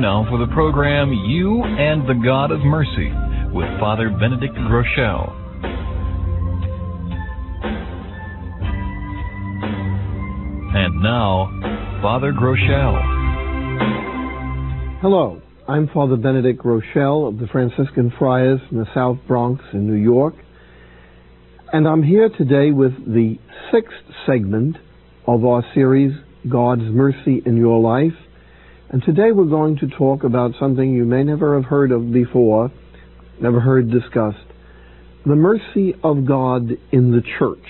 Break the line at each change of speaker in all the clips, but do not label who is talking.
now for the program You and the God of Mercy with Father Benedict Groeschel. And now, Father Groeschel.
Hello, I'm Father Benedict Groeschel of the Franciscan Friars in the South Bronx in New York, and I'm here today with the 6th segment of our series, God's Mercy in Your Life. And today we're going to talk about something you may never have heard of before, never heard discussed, the mercy of God in the church.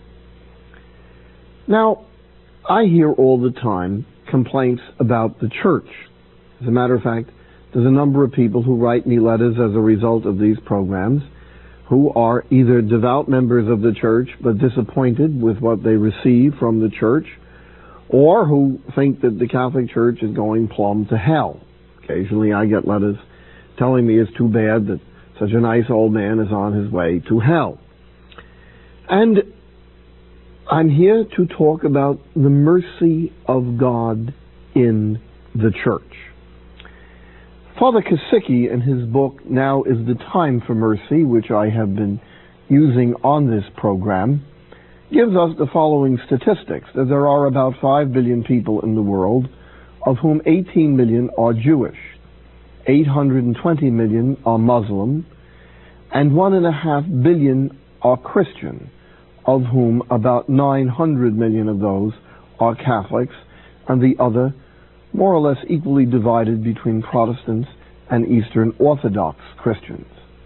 Now, I hear all the time complaints about the church. As a matter of fact, there's a number of people who write me letters as a result of these programs who are either devout members of the church but disappointed with what they receive from the church, or who think that the Catholic Church is going plumb to hell. Occasionally I get letters telling me it's too bad that such a nice old man is on his way to hell. And I'm here to talk about the mercy of God in the church. Father Kasicki, in his book, Now is the Time for Mercy, which I have been using on this program, gives us the following statistics, that there are about 5 billion people in the world, of whom 18 million are Jewish, 820 million are Muslim, and 1.5 billion are Christian, of whom about 900 million of those are Catholics, and the other more or less equally divided between Protestants and Eastern Orthodox Christians.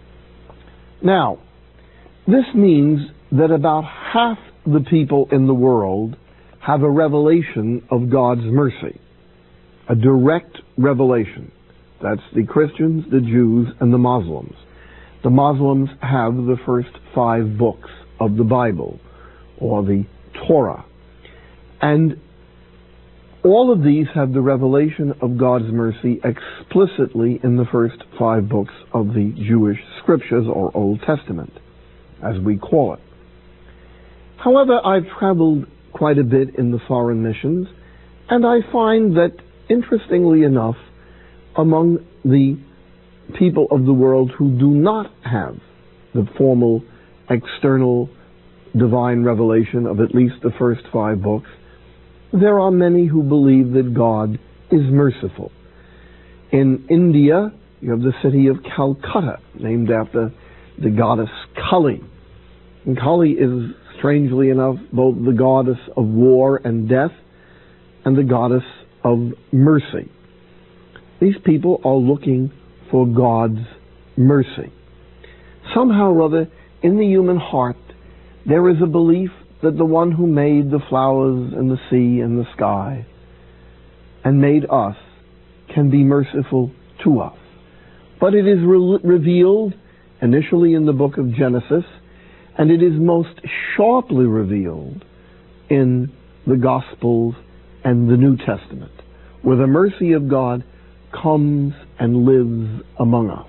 Now, this means that about half the people in the world have a revelation of God's mercy, a direct revelation. That's the Christians, the Jews, and the Muslims. The Muslims have the first 5 books of the Bible, or the Torah. And all of these have the revelation of God's mercy explicitly in the first 5 books of the Jewish Scriptures, or Old Testament, as we call it. However, I've traveled quite a bit in the foreign missions, and I find that, interestingly enough, among the people of the world who do not have the formal external divine revelation of at least the first 5 books, there are many who believe that God is merciful. In India, you have the city of Calcutta, named after the goddess Kali. And Kali is, strangely enough, both the goddess of war and death and the goddess of mercy. These people are looking for God's mercy. Somehow or other, in the human heart, there is a belief that the one who made the flowers and the sea and the sky and made us can be merciful to us. But it is revealed initially in the book of Genesis, and it is most sharply revealed in the Gospels and the New Testament, where the mercy of God comes and lives among us.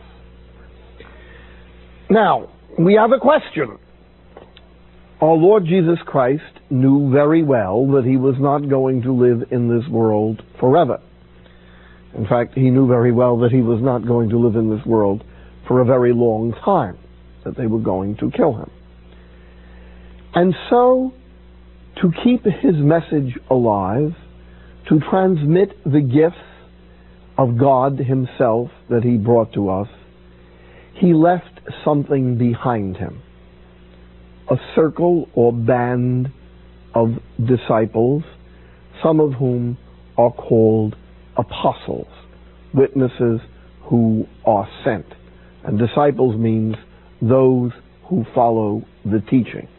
Now, we have a question. Our Lord Jesus Christ knew very well that he was not going to live in this world forever. In fact, he knew very well that he was not going to live in this world for a very long time, that they were going to kill him. And so, to keep his message alive, to transmit the gifts of God himself that he brought to us, he left something behind him. A circle or band of disciples, some of whom are called apostles, witnesses who are sent. And disciples means those who follow the teaching.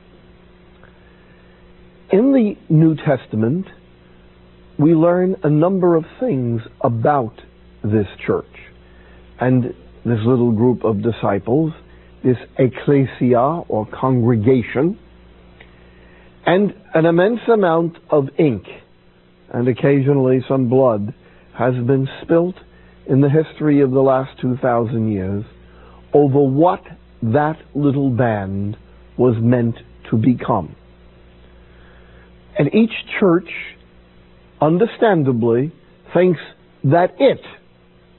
In the New Testament, we learn a number of things about this church and this little group of disciples, this ecclesia or congregation, and an immense amount of ink and occasionally some blood has been spilt in the history of the last 2,000 years over what that little band was meant to become. And each church, understandably, thinks that it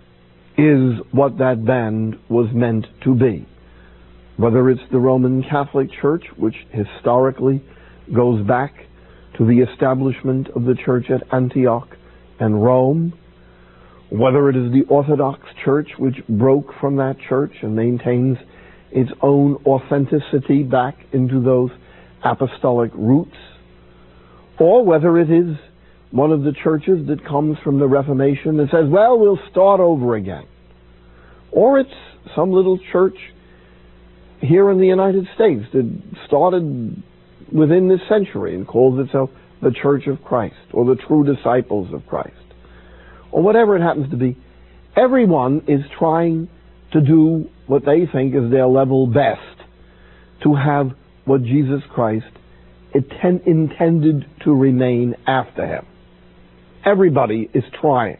is what that band was meant to be. Whether it's the Roman Catholic Church, which historically goes back to the establishment of the church at Antioch and Rome, whether it is the Orthodox Church, which broke from that church and maintains its own authenticity back into those apostolic roots, or whether it is one of the churches that comes from the Reformation that says, well, we'll start over again. Or it's some little church here in the United States that started within this century and calls itself the Church of Christ or the True Disciples of Christ, or whatever it happens to be. Everyone is trying to do what they think is their level best to have what Jesus Christ intended to remain after him. Everybody is trying.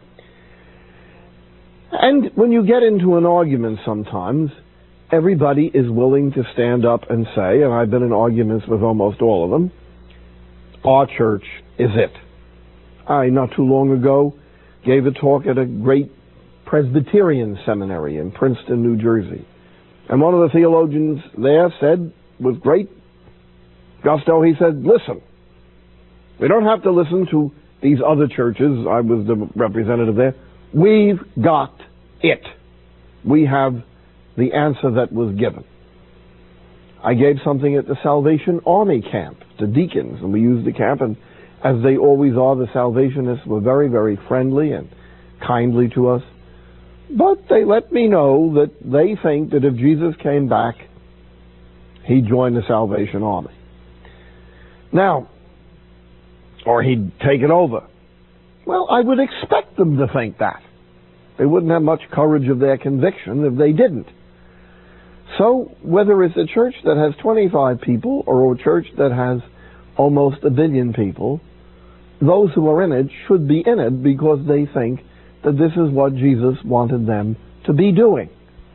And when you get into an argument sometimes, everybody is willing to stand up and say, and I've been in arguments with almost all of them, our church is it. I, not too long ago, gave a talk at a great Presbyterian seminary in Princeton, New Jersey. And one of the theologians there said, with great gusto, he said, listen, we don't have to listen to these other churches. I was the representative there. We've got it. We have the answer that was given. I gave something at the Salvation Army camp to deacons, and we used the camp, and as they always are, the Salvationists were very, very friendly and kindly to us. But they let me know that they think that if Jesus came back, he'd join the Salvation Army. Now, or he'd take it over. Well, I would expect them to think that. They wouldn't have much courage of their conviction if they didn't. So, whether it's a church that has 25 people or a church that has almost 1 billion people, those who are in it should be in it because they think that this is what Jesus wanted them to be doing.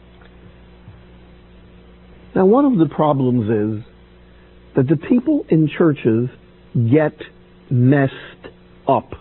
Now, one of the problems is that the people in churches get messed up.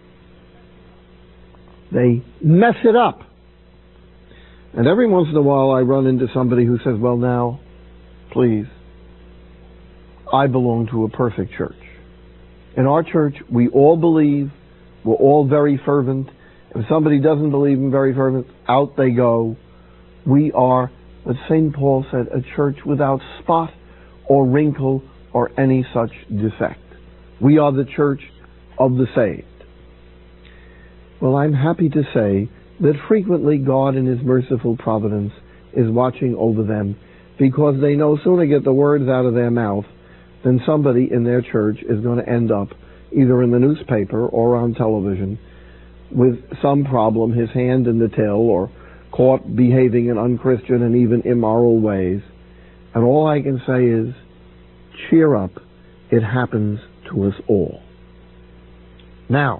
They mess it up. And every once in a while I run into somebody who says, well now, please, I belong to a perfect church. In our church, we all believe, we're all very fervent. If somebody doesn't believe and very fervent, out they go. We are, as St. Paul said, a church without spot or wrinkle or any such defect. We are the church of the saved. Well, I'm happy to say that frequently God in His merciful providence is watching over them because they no sooner get the words out of their mouth than somebody in their church is going to end up either in the newspaper or on television with some problem, his hand in the till, or caught behaving in unchristian and even immoral ways. And all I can say is, cheer up, it happens to us all. Now,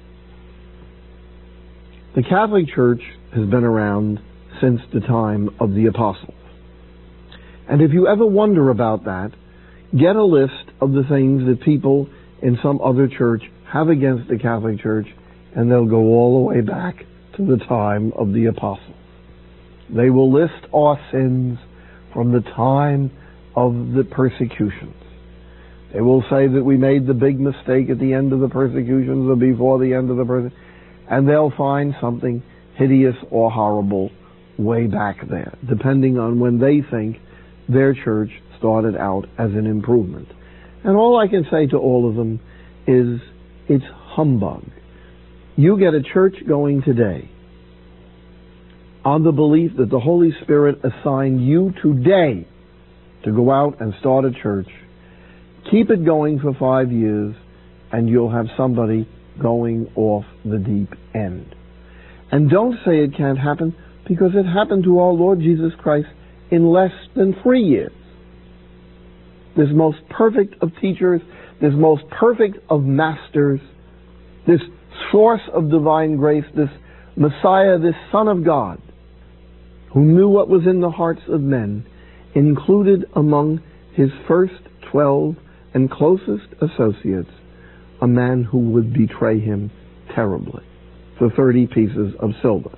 the Catholic Church has been around since the time of the apostles. And if you ever wonder about that, get a list of the things that people in some other church have against the Catholic Church, and they'll go all the way back to the time of the apostles. They will list our sins from the time of the persecutions. They will say that we made the big mistake at the end of the persecutions or before the end of the persecutions, and they'll find something hideous or horrible way back there, depending on when they think their church started out as an improvement. And all I can say to all of them is, it's humbug. You get a church going today on the belief that the Holy Spirit assigned you today to go out and start a church. Keep it going for 5 years, and you'll have somebody going off the deep end. And don't say it can't happen, because it happened to our Lord Jesus Christ in less than 3 years. This most perfect of teachers, this most perfect of masters, this source of divine grace, this Messiah, this Son of God, who knew what was in the hearts of men, included among his first 12 and closest associates a man who would betray him terribly for 30 pieces of silver.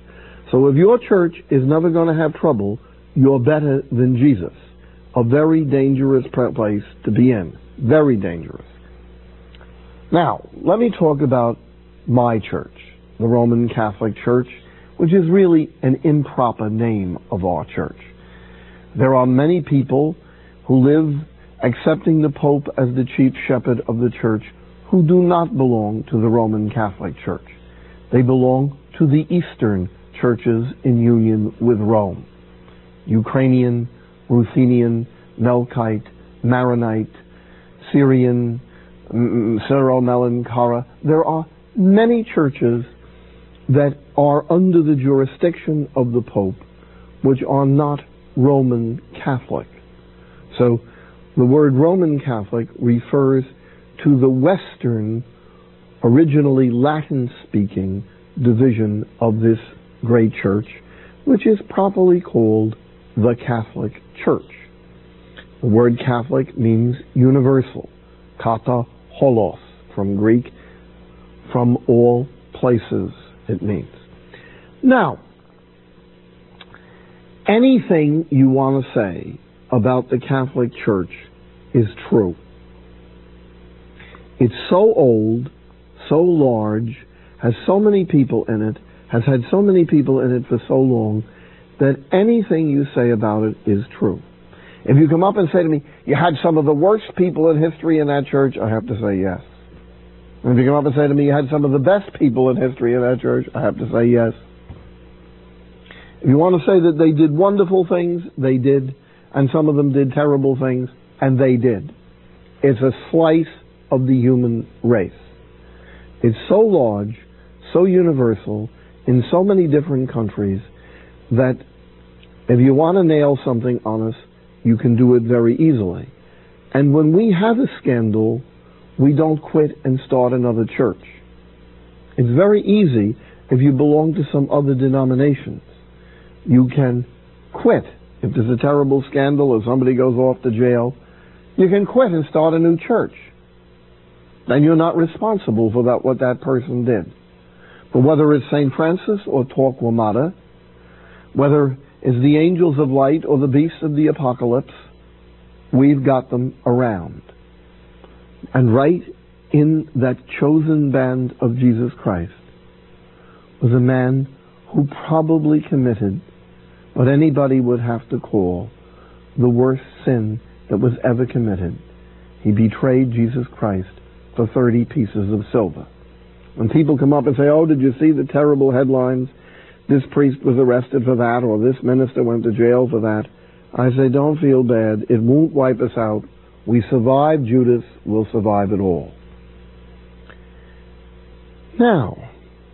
So if your church is never going to have trouble, you're better than Jesus. A very dangerous place to be in. Very dangerous. Now, let me talk about my church, the Roman Catholic Church, which is really an improper name of our church. There are many people who live accepting the Pope as the chief shepherd of the church who do not belong to the Roman Catholic Church. They belong to the Eastern churches in union with Rome. Ukrainian, Ruthenian, Melkite, Maronite, Syrian, Syro-Melankara. There are many churches that are under the jurisdiction of the Pope which are not Roman Catholic. So the word Roman Catholic refers to the Western, originally Latin-speaking division of this great church, which is properly called the Catholic Church. The word Catholic means universal, kata holos, from Greek, from all places it means. Now, anything you want to say about the Catholic Church is true. It's so old, so large, has so many people in it, has had so many people in it for so long, that anything you say about it is true. If you come up and say to me, you had some of the worst people in history in that church, I have to say yes. And if you come up and say to me, you had some of the best people in history in that church, I have to say yes. If you want to say that they did wonderful things, they did, and some of them did terrible things, and they did. It's a slice of the human race. It's so large, so universal, in so many different countries, that if you want to nail something on us, you can do it very easily. And when we have a scandal, we don't quit and start another church. It's very easy if you belong to some other denominations. You can quit. If there's a terrible scandal or somebody goes off to jail, you can quit and start a new church. Then you're not responsible for that, what that person did. But whether it's St. Francis or Torquemada, whether it's the angels of light or the beasts of the apocalypse, we've got them around. And right in that chosen band of Jesus Christ was a man who probably committed what anybody would have to call the worst sin that was ever committed. He betrayed Jesus Christ for 30 pieces of silver. When people come up and say, oh, did you see the terrible headlines? This priest was arrested for that, or this minister went to jail for that. I say, don't feel bad. It won't wipe us out. We survived Judas, we'll survive it all. Now,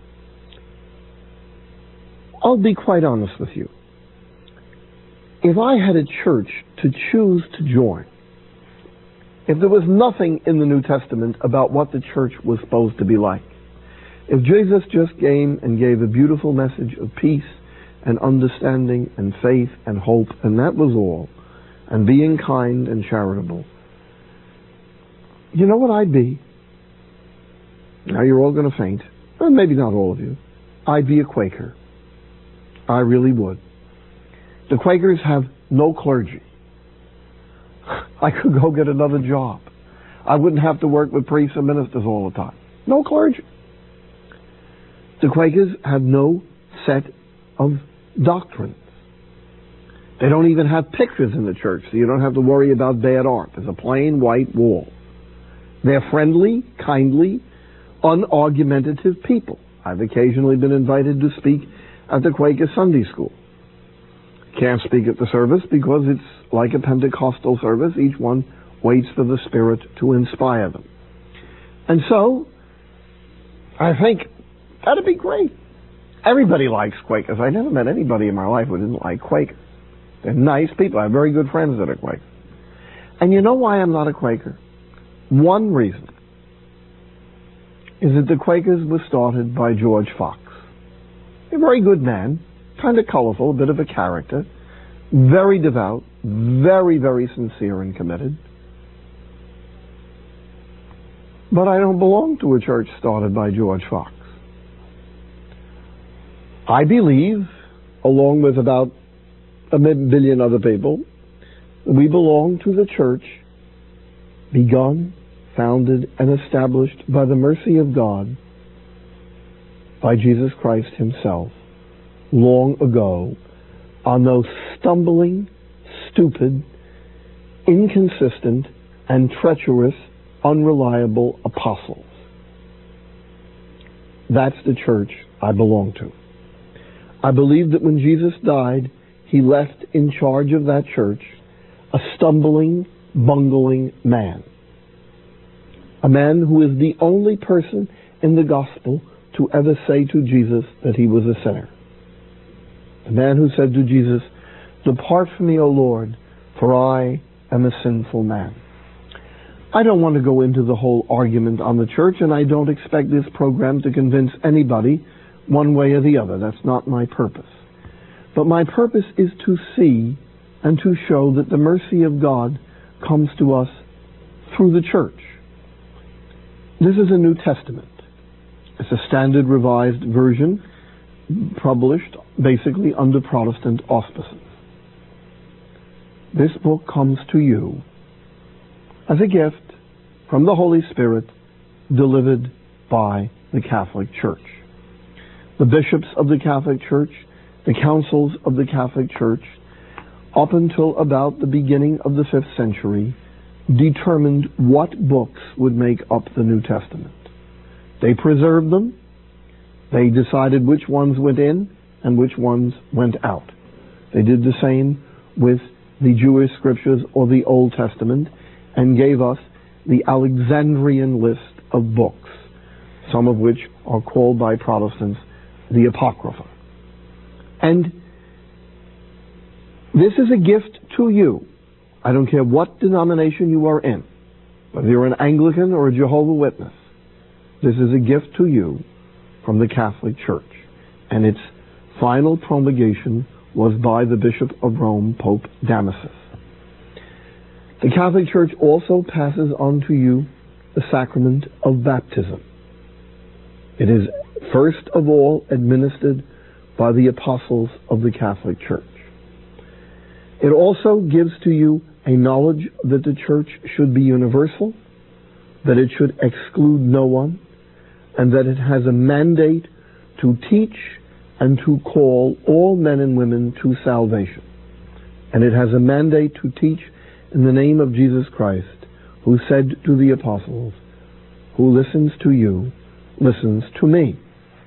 I'll be quite honest with you. If I had a church to choose to join, if there was nothing in the New Testament about what the church was supposed to be like, if Jesus just came and gave a beautiful message of peace and understanding and faith and hope, and that was all, and being kind and charitable, you know what I'd be? Now you're all going to faint. Well, maybe not all of you. I'd be a Quaker. I really would. The Quakers have no clergy. I could go get another job. I wouldn't have to work with priests and ministers all the time. No clergy. The Quakers have no set of doctrines. They don't even have pictures in the church, so you don't have to worry about bad art. There's a plain white wall. They're friendly, kindly, unargumentative people. I've occasionally been invited to speak at the Quaker Sunday School. Can't speak at the service because it's like a Pentecostal service. Each one waits for the Spirit to inspire them. And so, I think that'd be great. Everybody likes Quakers. I never met anybody in my life who didn't like Quakers. They're nice people. I have very good friends that are Quakers. And you know why I'm not a Quaker? One reason is that the Quakers were started by George Fox. A very good man, kind of colorful, a bit of a character, very devout, very, very sincere and committed. But I don't belong to a church started by George Fox. I believe along with about 1 billion other people, we belong to the church begun, founded, and established by the mercy of God by Jesus Christ himself long ago on those stumbling, stupid, inconsistent, and treacherous, unreliable apostles. That's the church I belong to. I believe that when Jesus died, he left in charge of that church a stumbling, bungling man. A man who is the only person in the gospel to ever say to Jesus that he was a sinner. The man who said to Jesus, "Depart from me, O Lord, for I am a sinful man." I don't want to go into the whole argument on the church, and I don't expect this program to convince anybody one way or the other. That's not my purpose. But my purpose is to see and to show that the mercy of God comes to us through the church. This is a New Testament. It's a standard revised version published basically under Protestant auspices. This book comes to you as a gift from the Holy Spirit delivered by the Catholic Church. The bishops of the Catholic Church, the councils of the Catholic Church, up until about the beginning of the 5th century, determined what books would make up the New Testament. They preserved them. They decided which ones went in and which ones went out. They did the same with the Jewish scriptures or the Old Testament and gave us the Alexandrian list of books, some of which are called by Protestants the Apocrypha. And this is a gift to you. I don't care what denomination you are in, whether you're an Anglican or a Jehovah's Witness. This is a gift to you from the Catholic Church. And its final promulgation was by the Bishop of Rome, Pope Damasus. The Catholic Church also passes on to you the sacrament of baptism. It is first of all administered by the apostles of the Catholic Church. It also gives to you a knowledge that the church should be universal, that it should exclude no one, and that it has a mandate to teach and to call all men and women to salvation. And it has a mandate to teach in the name of Jesus Christ, who said to the apostles, "Who listens to you, listens to me."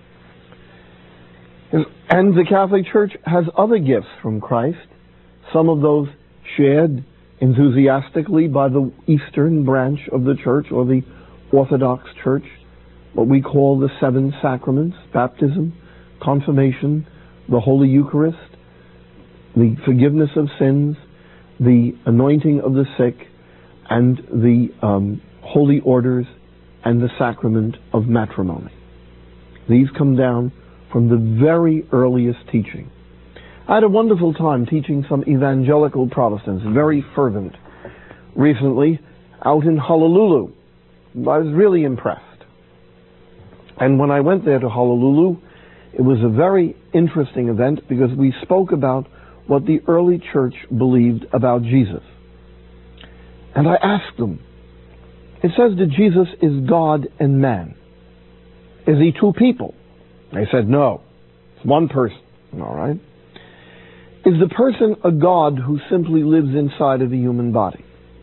And the Catholic Church has other gifts from Christ, some of those shared enthusiastically by the Eastern branch of the Church, or the Orthodox Church, what we call the 7 sacraments: baptism, confirmation, the Holy Eucharist, the forgiveness of sins, the anointing of the sick, and the holy orders, and the sacrament of matrimony. These come down from the very earliest teaching. I had a wonderful time teaching some evangelical Protestants, very fervent, recently out in Honolulu. I was really impressed. And when I went there to Honolulu, it was a very interesting event because we spoke about what the early church believed about Jesus. And I asked them, it says that Jesus is God and man. Is he two people? They said, no, it's one person. All right. Is the person a God who simply lives inside of a human body?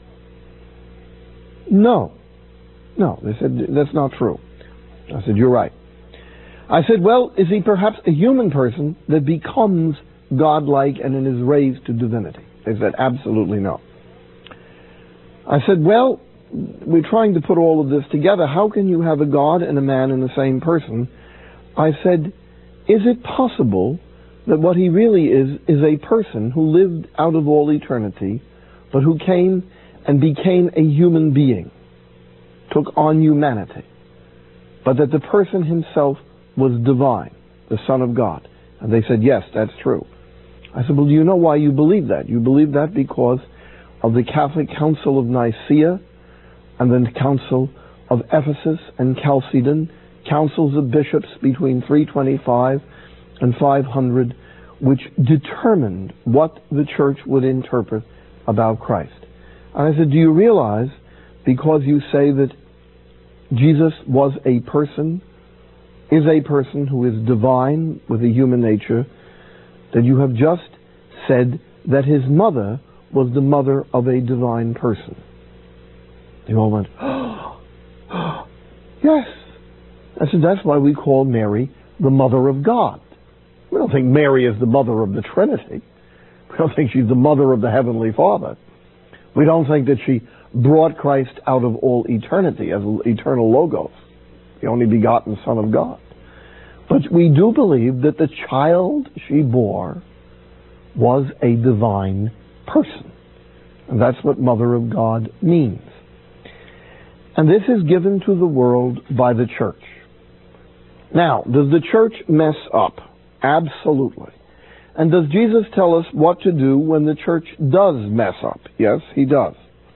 No. No, they said, that's not true. I said, you're right. I said, well, is he perhaps a human person that becomes godlike and is raised to divinity? They said, absolutely no. I said, well, we're trying to put all of this together. How can you have a God and a man in the same person? I said, is it possible that what he really is a person who lived out of all eternity, but who came and became a human being, took on humanity, but that the person himself was divine, the Son of God? And they said, yes, that's true. I said, well, do you know why you believe that? You believe that because of the Catholic Council of Nicaea and then the Council of Ephesus and Chalcedon, councils of bishops between 325 and 500, which determined what the church would interpret about Christ. And I said, do you realize, because you say that Jesus was a person, is a person who is divine with a human nature, that you have just said that his mother was the mother of a divine person? They all went, oh, yes. I said, that's why we call Mary the Mother of God. We don't think Mary is the mother of the Trinity. We don't think she's the mother of the Heavenly Father. We don't think that she brought Christ out of all eternity as eternal Logos, the only begotten Son of God. But we do believe that the child she bore was a divine person. And that's what Mother of God means. And this is given to the world by the church. Now, does the church mess up? Absolutely. And does Jesus tell us what to do when the church does mess up? Yes, he does.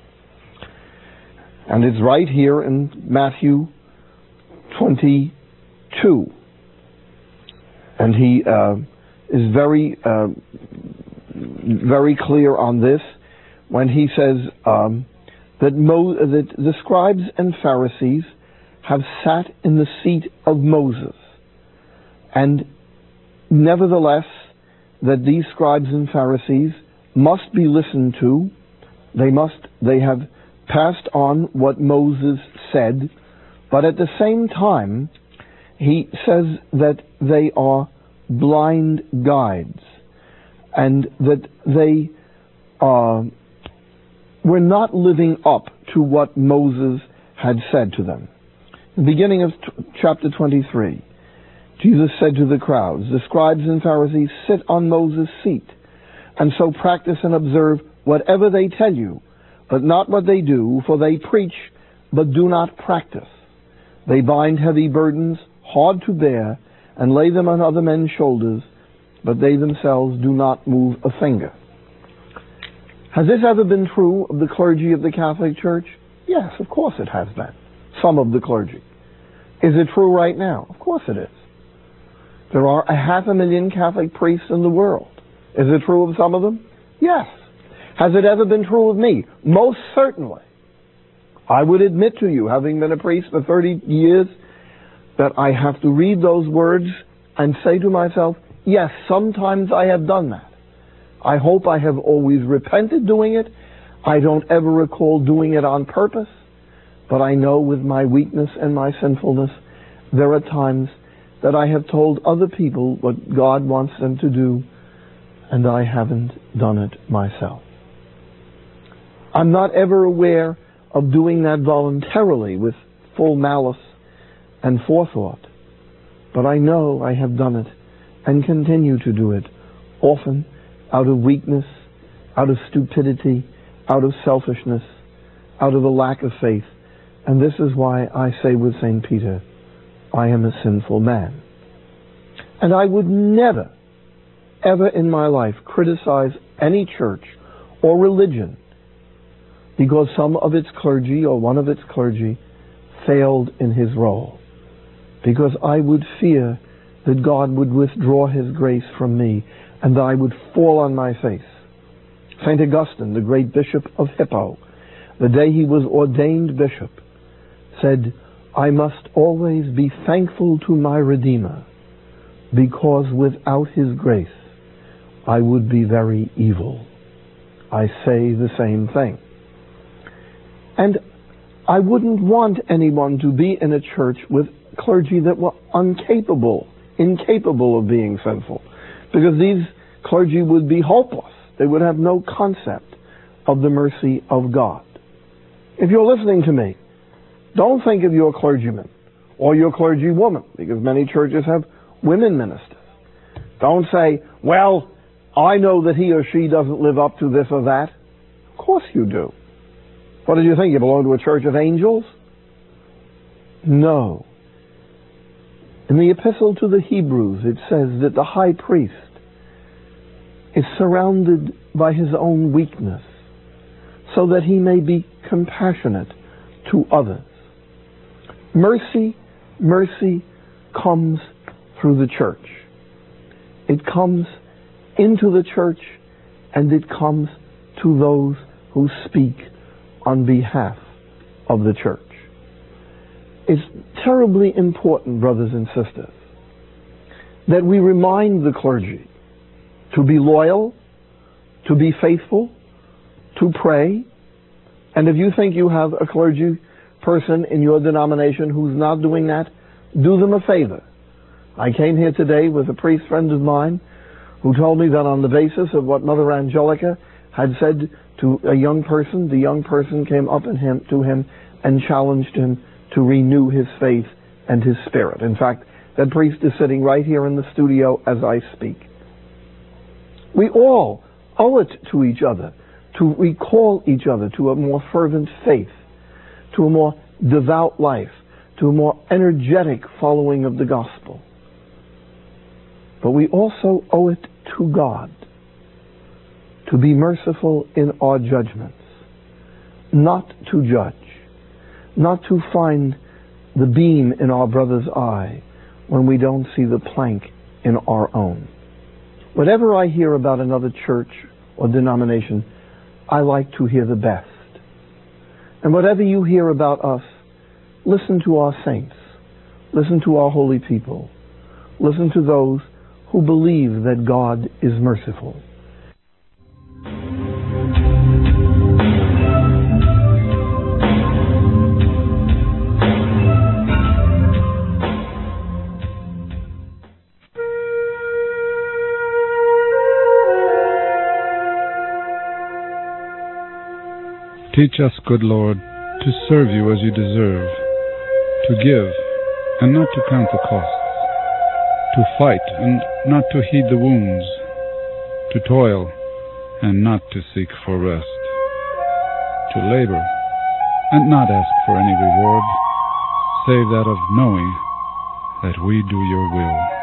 And it's right here in Matthew 22. And he is very clear on this when he says that the scribes and Pharisees have sat in the seat of Moses, and nevertheless that these scribes and Pharisees must be listened to. They have passed on what Moses said, but at the same time he says that they are blind guides, and that they were not living up to what Moses had said to them. In the beginning of chapter 23, Jesus said to the crowds, the scribes and Pharisees sit on Moses' seat, and so practice and observe whatever they tell you, but not what they do, for they preach, but do not practice. They bind heavy burdens, hard to bear, and lay them on other men's shoulders, but they themselves do not move a finger. Has this ever been true of the clergy of the Catholic Church? Yes, of course it has been. Some of the clergy. Is it true right now? Of course it is. There are 500,000 Catholic priests in the world. Is it true of some of them? Yes. Has it ever been true of me? Most certainly. I would admit to you, having been a priest for 30 years, that I have to read those words and say to myself, yes, sometimes I have done that. I hope I have always repented doing it. I don't ever recall doing it on purpose, but I know with my weakness and my sinfulness, there are times that I have told other people what God wants them to do, and I haven't done it myself. I'm not ever aware of doing that voluntarily with full malice and forethought, but I know I have done it and continue to do it, often out of weakness, out of stupidity, out of selfishness, out of a lack of faith. And this is why I say with St. Peter, I am a sinful man. And I would never, ever in my life criticize any church or religion because some of its clergy or one of its clergy failed in his role. Because I would fear that God would withdraw his grace from me and that I would fall on my face. St. Augustine, the great bishop of Hippo, the day he was ordained bishop, said, I must always be thankful to my Redeemer, because without his grace I would be very evil. I say the same thing. And I wouldn't want anyone to be in a church with clergy that were incapable of being sinful, because these clergy would be hopeless. They would have no concept of the mercy of God. If you're listening to me, don't think of your clergyman or your clergywoman, because many churches have women ministers. Don't say, well, I know that he or she doesn't live up to this or that. Of course you do. What did you think? You belong to a church of angels? No. In the Epistle to the Hebrews, it says that the high priest is surrounded by his own weakness so that he may be compassionate to others. Mercy comes through the church. It comes into the church, and it comes to those who speak on behalf of the church. It's terribly important, brothers and sisters, that we remind the clergy to be loyal, to be faithful, to pray. And if you think you have a clergy person in your denomination who's not doing that, do them a favor. I came here today with a priest friend of mine who told me that on the basis of what Mother Angelica had said to a young person, the young person came up to him and challenged him to renew his faith and his spirit. In fact, that priest is sitting right here in the studio as I speak. We all owe it to each other to recall each other to a more fervent faith, to a more devout life, to a more energetic following of the gospel. But we also owe it to God to be merciful in our judgments, not to judge, not to find the beam in our brother's eye when we don't see the plank in our own. Whatever I hear about another church or denomination, I like to hear the best. And whatever you hear about us, listen to our saints, listen to our holy people, listen to those who believe that God is merciful.
Teach us, good Lord, to serve you as you deserve, to give and not to count the costs, to fight and not to heed the wounds, to toil and not to seek for rest, to labor and not ask for any reward, save that of knowing that we do your will.